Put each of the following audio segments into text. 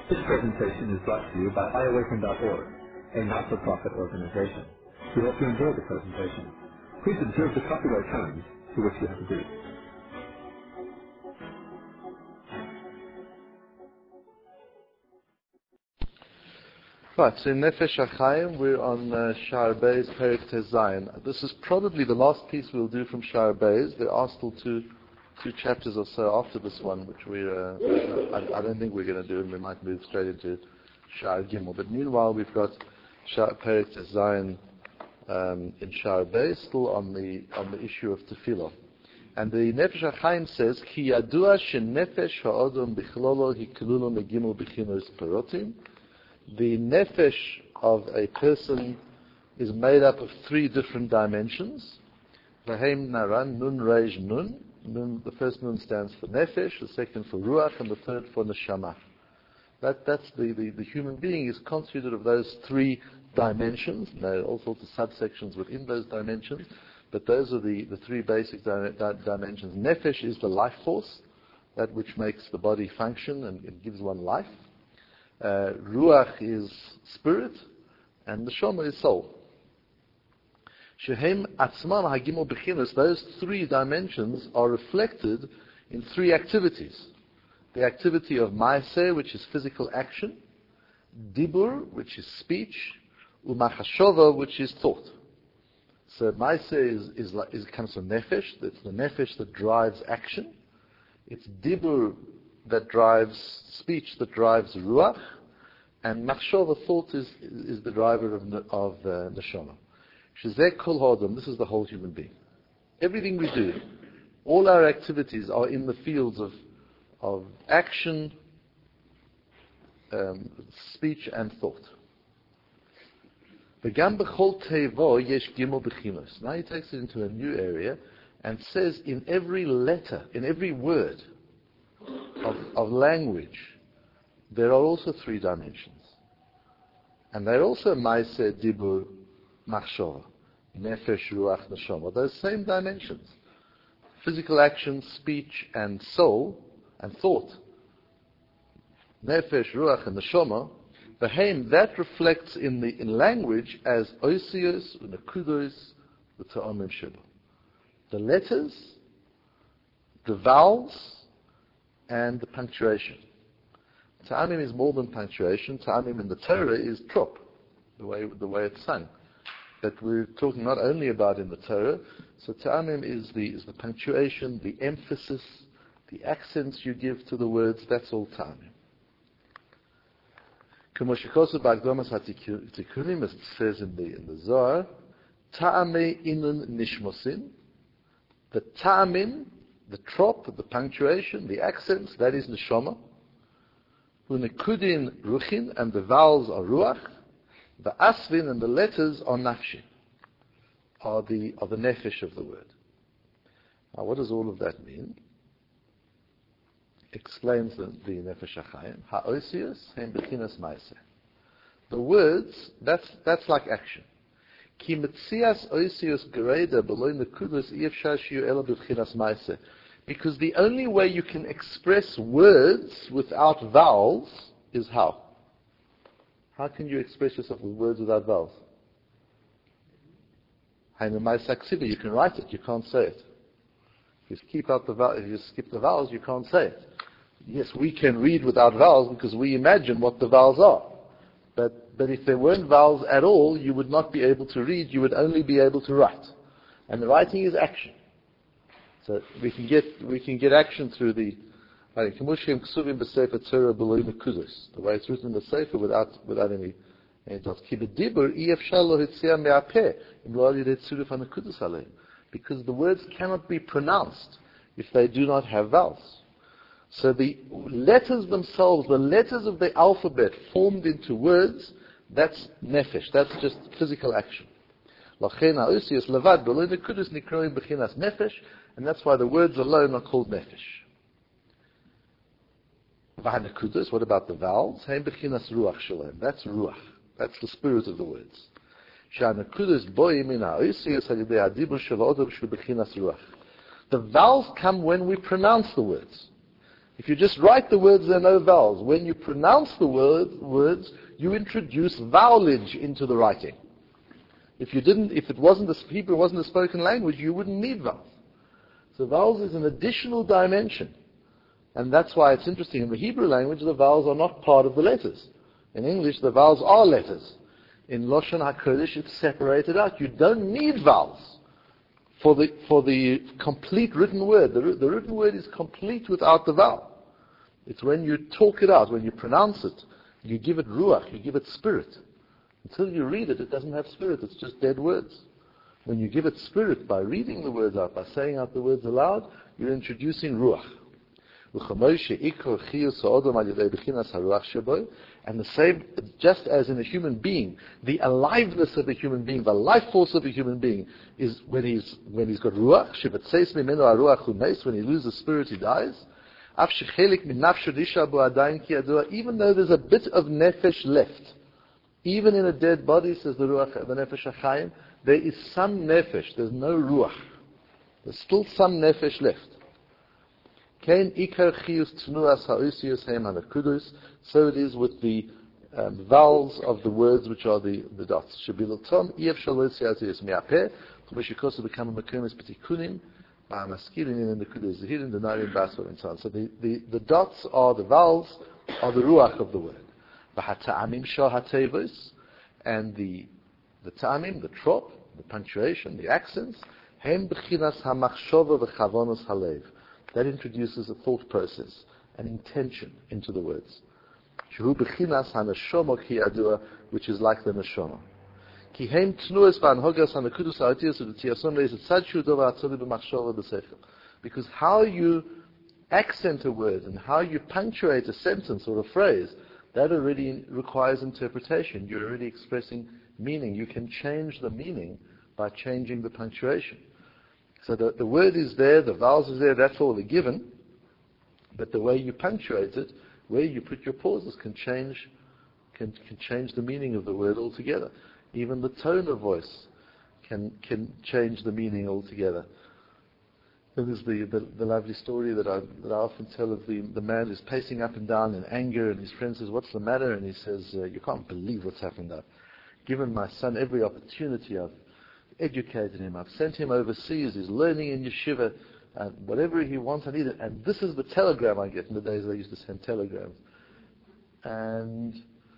This presentation is brought to you by iAwaken.org, a not-for-profit organization. We hope you enjoy the presentation. Please observe the copyright terms to which you have agreed. Right, so in Nefesh HaChaim, we're on Sha'ar Beis, Perek Tez Zayin. This is probably the last piece we'll do from Sha'ar Beis. There are still two chapters or so after this one, which I don't think we're going to do, and we might move straight into Sha'ar Gimel. But meanwhile, we've got Perek Tez Zayin in Sha'ar Beis, still on the issue of Tefillah. And the Nefesh HaChaim says, Ki yadua she'nefesh ha'odom bichlolo hiklulu megimel b'chinos perotim. The nefesh of a person is made up of three different dimensions. Vahem naran, nun reish nun. The first nun stands for nefesh, the second for ruach, and the third for neshama. That's the human being is constituted of those three dimensions. There are all sorts of subsections within those dimensions, but those are the three basic dimensions. Nefesh is the life force, that which makes the body function and it gives one life. Ruach is spirit, and neshama is soul. Shehem atzman hagimel bechinos. Those three dimensions are reflected in three activities: the activity of ma'aseh, which is physical action; dibur, which is speech; umachashova, which is thought. So ma'aseh comes from nefesh. It's the nefesh that drives action. It's dibur that drives speech, that drives ruach, and machshava, thought, is the driver of neshama. Shezeh kol ha'adam, this is the whole human being. Everything we do, all our activities are in the fields of action, speech, and thought. V'gam b'chol tevo yesh gimel b'chinos. Now he takes it into a new area and says in every letter, in every word of language, there are also three dimensions. And they're also ma'aseh, dibur, machshava, nefesh, ruach, neshama. Those same dimensions. Physical action, speech, and soul, and thought. Nefesh, ruach, and neshama. Behem, that reflects in language as osios, unakudos, v'ta'amim sheba. The letters, the vowels, and the punctuation. Ta'amim is more than punctuation. Ta'amim in the Torah is trop, the way it's sung. But we're talking not only about in the Torah. So ta'amim is the punctuation, the emphasis, the accents you give to the words. That's all ta'amim. K'moshikosu b'agdomas ha'tikunim, as it says in the Zohar, ta'amei inun nishmosin. The ta'amim, the trop, the punctuation, the accents, that is neshama. Unekudin ruchin, and the vowels are ruach. The asvin and the letters are nafshin, are the nefesh of the word. Now, what does all of that mean? Explains the Nefesh HaChaim. Ha'osios hem bechinas ma'aseh. The words, that's like action. Ki metzias osios gereda below nekudos iefshar shiu ela bechinas ma'aseh. Because the only way you can express words without vowels is how? How can you express yourself with words without vowels? You can write it, you can't say it. If you skip the vowels, you can't say it. Yes, we can read without vowels because we imagine what the vowels are. But if there weren't vowels at all, you would not be able to read, you would only be able to write. And the writing is action. So we can get action through the way it's written in the Sefer without any dots. Because the words cannot be pronounced if they do not have vowels. So the letters themselves, the letters of the alphabet formed into words, that's nefesh, that's just physical action. And that's why the words alone are called nefesh. What about the vowels? That's ruach. That's the spirit of the words. The vowels come when we pronounce the words. If you just write the words, there are no vowels. When you pronounce the words, you introduce vowelage into the writing. If Hebrew wasn't a spoken language, you wouldn't need vowels. So vowels is an additional dimension. And that's why it's interesting. In the Hebrew language, the vowels are not part of the letters. In English, the vowels are letters. In Lashon HaKodesh, it's separated out. You don't need vowels for the complete written word. The written word is complete without the vowel. It's when you talk it out, when you pronounce it, you give it ruach, you give it spirit. Until you read it, it doesn't have spirit, it's just dead words. When you give it spirit by reading the words out, by saying out the words aloud, you're introducing ruach. And the same, just as in a human being, the aliveness of a human being, the life force of a human being, is when he's got ruach, when he loses spirit, he dies. Even though there's a bit of nefesh left, even in a dead body, says the Nefesh HaChaim, there is some nefesh, there's no ruach. There's still some nefesh left. So it is with the vowels of the words which are the dots. And so on. So the dots are the vowels, are the ruach of the word. And the ta'amim, the trop, the punctuation, the accents, that introduces a thought process, an intention into the words. Which is like the neshama. Because how you accent a word and how you punctuate a sentence or a phrase, that already requires interpretation. You're already expressing meaning. You can change the meaning by changing the punctuation. So the word is there, the vowels is there, that's all a given. But the way you punctuate it, where you put your pauses can change the meaning of the word altogether. Even the tone of voice can change the meaning altogether. There's the lovely story that I often tell of the man who's pacing up and down in anger, and his friend says, "What's the matter?" And he says, "You can't believe what's happened. I've given my son every opportunity. I've educated him. I've sent him overseas. He's learning in yeshiva. Whatever he wants, I need it. And this is the telegram I get." In the days they used to send telegrams. And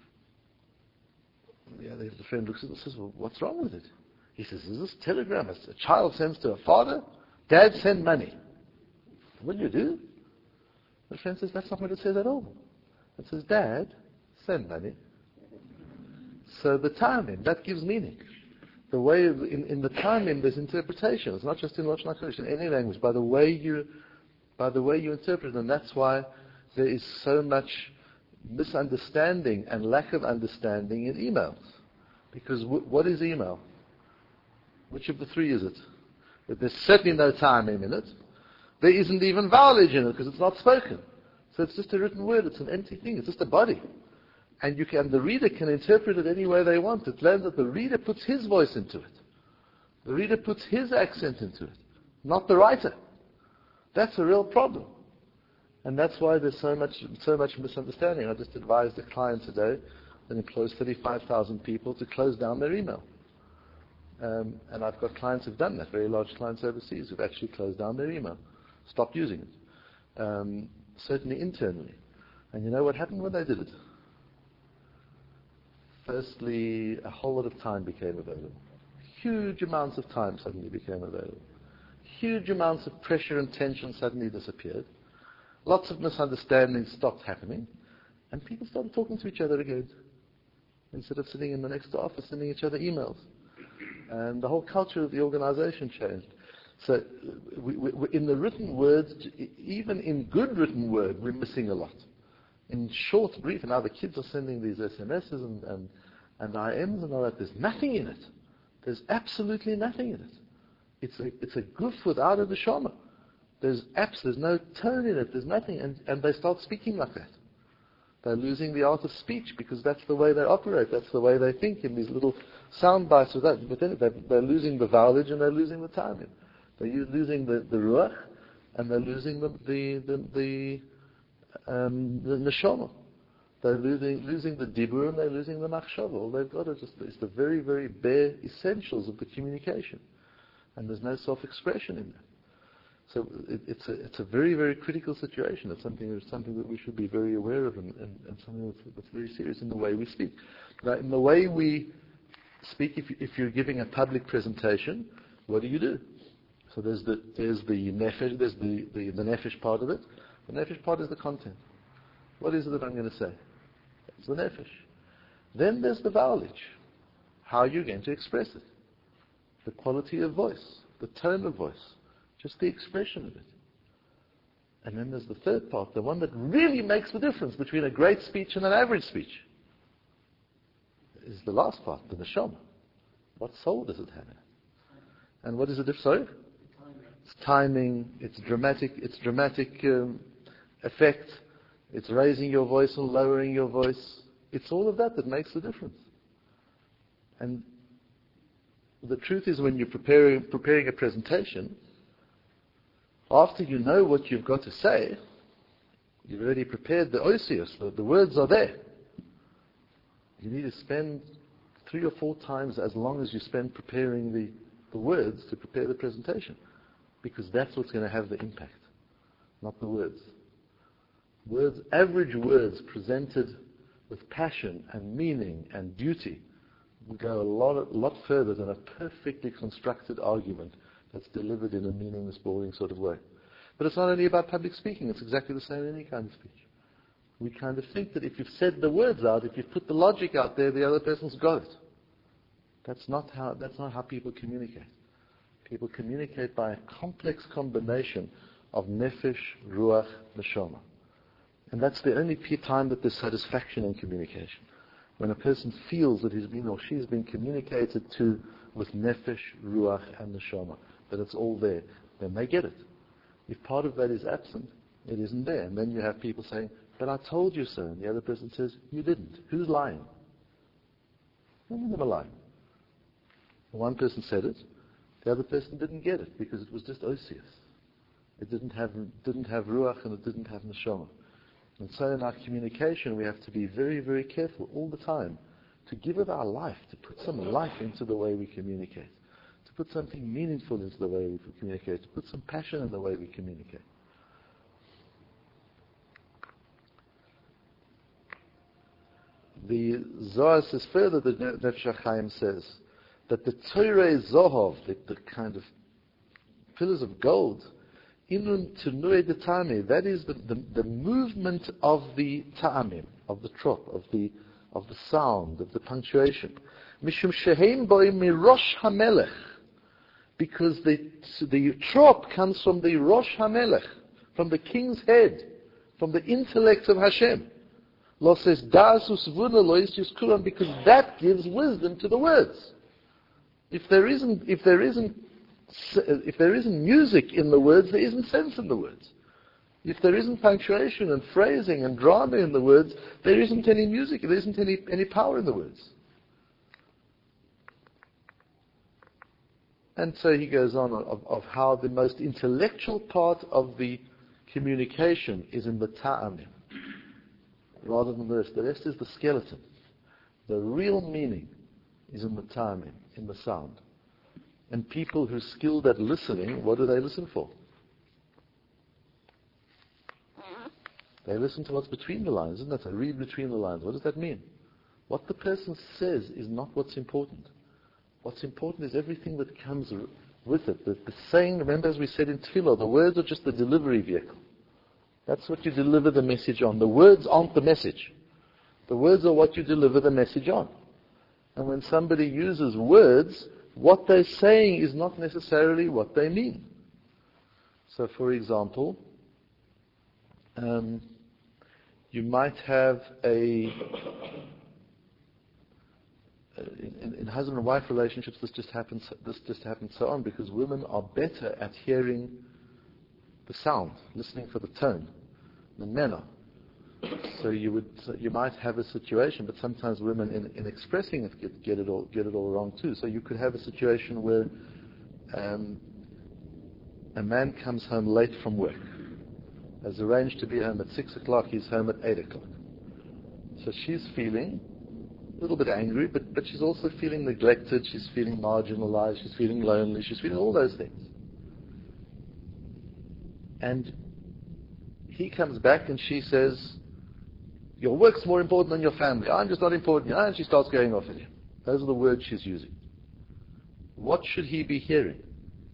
the friend looks at it and says, "Well, what's wrong with it?" He says, "Is this telegram a child sends to a father? Dad, send money." "What do you do?" The friend says, "That's not what it says at all. It says, Dad, send money." So the timing, that gives meaning. The way, in the timing, there's interpretation. It's not just in Lashon HaKodesh, in any language, by the way you interpret it. And that's why there is so much misunderstanding and lack of understanding in emails. Because what is email? Which of the three is it? There's certainly no timing in it. There isn't even vowelage in it because it's not spoken. So it's just a written word. It's an empty thing. It's just a body. And the reader can interpret it any way they want. It's learned that the reader puts his voice into it. The reader puts his accent into it, not the writer. That's a real problem. And that's why there's so much misunderstanding. I just advised a client today that employs 35,000 people to close down their email. And I've got clients who've done that, very large clients overseas who've actually closed down their email, stopped using it, certainly internally. And you know what happened when they did it? Firstly, a whole lot of time became available. Huge amounts of time suddenly became available. Huge amounts of pressure and tension suddenly disappeared. Lots of misunderstandings stopped happening. And people started talking to each other again. Instead of sitting in the next office sending each other emails. And the whole culture of the organization changed. So in the written words, even in good written word, we're missing a lot. In short, brief, and now the kids are sending these SMSs and IMs and all that. There's nothing in it. There's absolutely nothing in it. It's a goof without a neshama. There's no tone in it. There's nothing. And they start speaking like that. They're losing the art of speech because that's the way they operate. That's the way they think in these little sound bites with that. But then they're losing the vowelage and they're losing the timing. They're losing the ruach and they're losing the the neshama. They're losing the dibur and they're losing the machshava. All they've got is the very, very bare essentials of the communication. And there's no self-expression in that. So it's a very, very critical situation. It's something that we should be very aware of and something that's very serious in the way we speak. Now, in the way we speak, if you're giving a public presentation, what do? So there's the nefesh, there's the nefesh part of it. The nefesh part is the content. What is it that I'm going to say? It's the nefesh. Then there's the vowelage. How are you going to express it? The quality of voice, the tone of voice, just the expression of it. And then there's the third part, the one that really makes the difference between a great speech and an average speech. Is the last part, the neshama. What soul does it have in it? And what is the difference? Sorry? It's timing, it's dramatic effect, it's raising your voice and lowering your voice. It's all of that makes the difference. And the truth is, when you're preparing a presentation, after you know what you've got to say, you've already prepared the osios, the words are there. You need to spend 3 or 4 times as long as you spend preparing the words to prepare the presentation, because that's what's going to have the impact, not the words. Average words presented with passion and meaning and duty will go a lot further than a perfectly constructed argument that's delivered in a meaningless, boring sort of way. But it's not only about public speaking, it's exactly the same in any kind of speech. We kind of think that if you've said the words out, if you've put the logic out there, the other person's got it. That's not how people communicate. People communicate by a complex combination of nefesh, ruach, neshama. And that's the only time that there's satisfaction in communication. When a person feels that he's been or she's been communicated to with nefesh, ruach, and neshama, that it's all there, then they get it. If part of that is absent, it isn't there. And then you have people saying, but I told you so. And the other person says, you didn't. Who's lying? None of them are lying. One person said it, the other person didn't get it because it was just osius. It didn't have ruach and it didn't have neshama. And so in our communication we have to be very, very careful all the time to give it our life, to put some life into the way we communicate, to put something meaningful into the way we communicate, to put some passion in the way we communicate. The Zohar says further, the Nefesh HaChaim says, that the Torah Zohov, the kind of pillars of gold, inun tenui de ta'amim, that is the movement of the ta'amim, of the trop, of the sound, of the punctuation. Mishum sheheim boim mirosh hamelech, because the trop comes from the rosh hamelech, from the king's head, from the intellect of Hashem. Lo says dasus vuna lo yistus kulam, because that gives wisdom to the words. If there isn't music in the words, there isn't sense in the words. If there isn't punctuation and phrasing and drama in the words, there isn't any music, there isn't any power in the words. And so he goes on of how the most intellectual part of the communication is in the ta'amim, rather than the rest. The rest is the skeleton. The real meaning is in the ta'amim, in the sound. And people who are skilled at listening, what do they listen for? They listen to what's between the lines, isn't it? They read between the lines. What does that mean? What the person says is not what's important. What's important is everything that comes with it. The saying, remember as we said in Tefillah, the words are just the delivery vehicle. That's what you deliver the message on. The words aren't the message. The words are what you deliver the message on. And when somebody uses words, what they're saying is not necessarily what they mean. So, for example, you might have in husband and wife relationships, this just happens so on, because women are better at hearing the sound, listening for the tone, than men are. So you might have a situation, but sometimes women in expressing it get it all wrong too. So you could have a situation where a man comes home late from work, has arranged to be home at 6 o'clock, he's home at 8 o'clock. So she's feeling a little bit angry, but she's also feeling neglected, she's feeling marginalized, she's feeling lonely, she's feeling all those things. And he comes back and she says, your work's more important than your family. I'm just not important. And she starts going off at him. Those are the words she's using. What should he be hearing?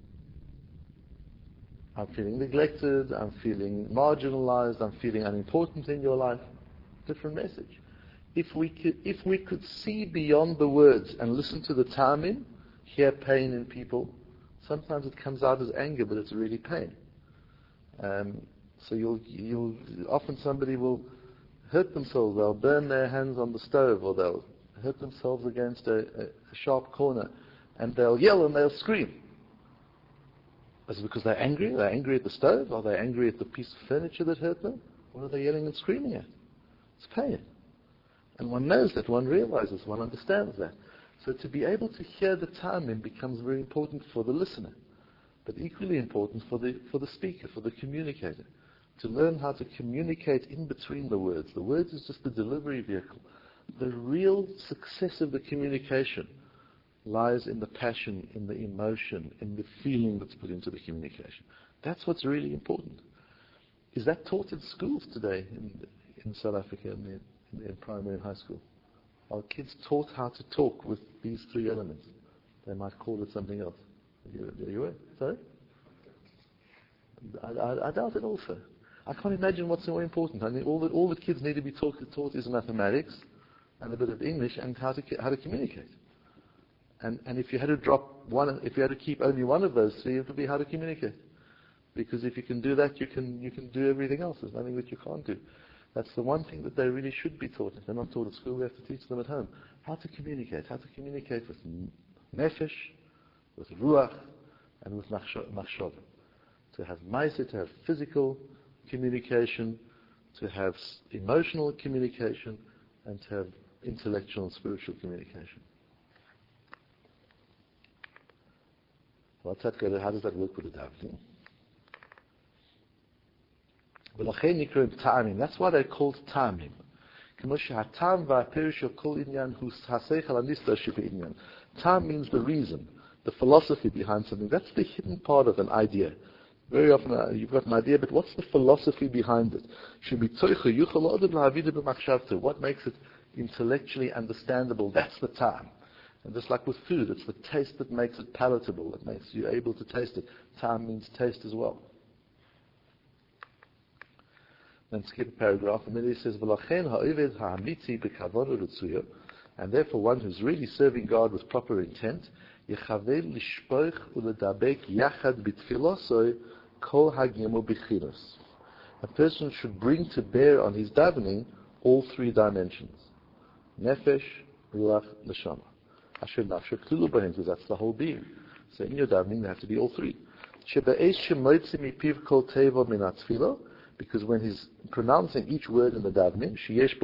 I'm feeling neglected, I'm feeling marginalized, I'm feeling unimportant in your life. Different message. If we could see beyond the words and listen to the ta'amim, hear pain in people, sometimes it comes out as anger, but it's really pain. So you'll often somebody will hurt themselves, they'll burn their hands on the stove, or they'll hurt themselves against a sharp corner, and they'll yell and they'll scream. Is it because they're angry? Are they angry at the stove? Are they angry at the piece of furniture that hurt them? What are they yelling and screaming at? It's pain. And one knows that, one realizes, one understands that. So to be able to hear the ta'amim becomes very important for the listener, but equally important for the speaker, for the communicator. To learn how to communicate in between the words. The words is just the delivery vehicle. The real success of the communication lies in the passion, in the emotion, in the feeling that's put into the communication. That's what's really important. Is that taught in schools today in South Africa, in primary and high school? Are kids taught how to talk with these three elements? They might call it something else. Are you aware? Sorry? I doubt it also. I can't imagine what's more important. I mean, all the kids need to be taught is mathematics and a bit of English and how to communicate. And if you had to drop one, if you had to keep only one of those three, it would be how to communicate. Because if you can do that, you can do everything else. There's nothing that you can't do. That's the one thing that they really should be taught. If they're not taught at school, we have to teach them at home. How to communicate with nefesh, with ruach, and with machshava. To have ma'aseh, to have physical communication, to have emotional communication, and to have intellectual and spiritual communication. How does that work with the davening? That's why they're called ta'amim. Ta'am means the reason, the philosophy behind something. That's the hidden part of an idea. Very often you've got an idea, but what's the philosophy behind it? What makes it intellectually understandable? That's the ta'am. And just like with food, it's the taste that makes it palatable, that makes you able to taste it. Ta'am means taste as well. Then skip a paragraph, and then he says, and therefore one who's really serving God with proper intent, a person should bring to bear on his davening all three dimensions. Nefesh, Ruach, Neshama. Because that's the whole being. So in your davening there have to be all three. Because when he's pronouncing each word in the davening,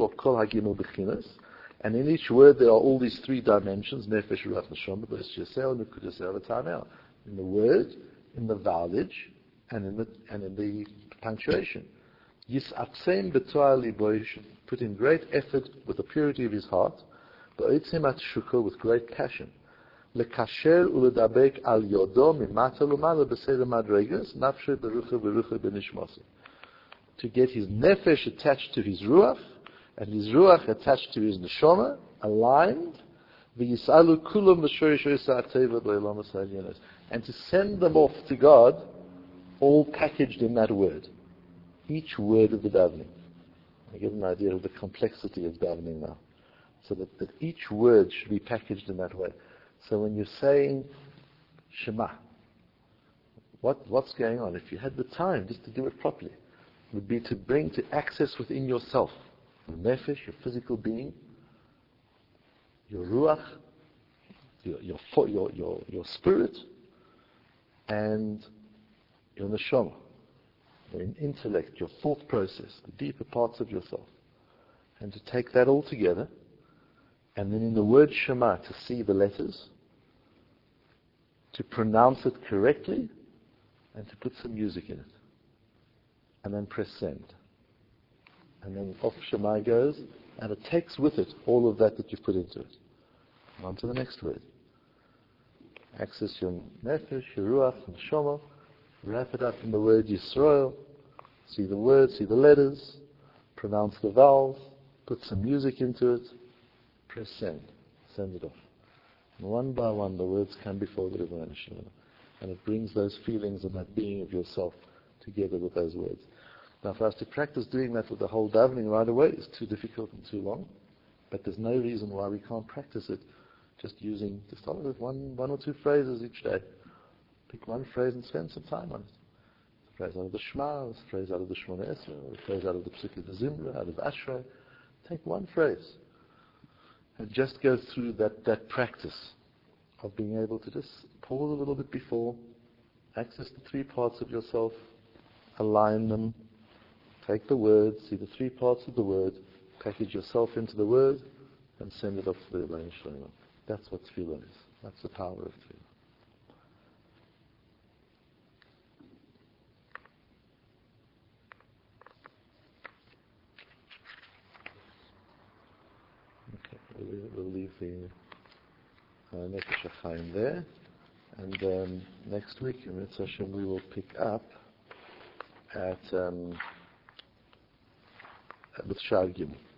and in each word there are all these three dimensions, Nefesh, Ruach, Neshama, in the word, in the vowelage, and in the punctuation. Yis'atzem b'to'ah libo, he should put in great effort with the purity of his heart, with great passion. Lekasher uledabek al yodo mimata lumala b'seder madregas nafshe berucha berucha benishmasi. To get his nefesh attached to his ruach, and his ruach attached to his neshama, aligned, v'yisalu kulam v'shorishos ha'teva b'olam ha'salyanos, and to send them off to God, all packaged in that word. Each word of the davening. I get an idea of the complexity of davening now. So that each word should be packaged in that way. So when you're saying Shema, what's going on? If you had the time just to do it properly, it would be to bring to access within yourself your nefesh, your physical being, your ruach, your spirit, and your neshama, your intellect, your thought process, the deeper parts of yourself, and to take that all together. And then in the word Shema, to see the letters, to pronounce it correctly, and to put some music in it. and then press send. And then off Shemai goes, and it takes with it all of that you've put into it. On to the next word. Access your nefesh, your ruach, and shoma. Wrap it up in the word Yisrael. See the words, see the letters. Pronounce the vowels. Put some music into it. Press send. Send it off. And one by one, the words come before the Rebbeinu Shalom. And it brings those feelings and that being of yourself together with those words. Now, for us to practice doing that with the whole davening right away is too difficult and too long. But there's no reason why we can't practice it just start with one or two phrases each day. Pick one phrase and spend some time on it. A phrase out of the Shema, a phrase out of the Shemona Esrei, a phrase out of the Psukei Zimra, out of Ashrei. Take one phrase and just go through that practice of being able to just pause a little bit before, access the three parts of yourself, align them, take the word, see the three parts of the word, package yourself into the word, and send it off to the Rebbeinu Shalom. That's what tefillah is. That's the power of tefillah. Okay, we'll leave the Nefesh HaChaim there. And next week, in Mitzvah Hashem, we will pick up at with Shar Gimel.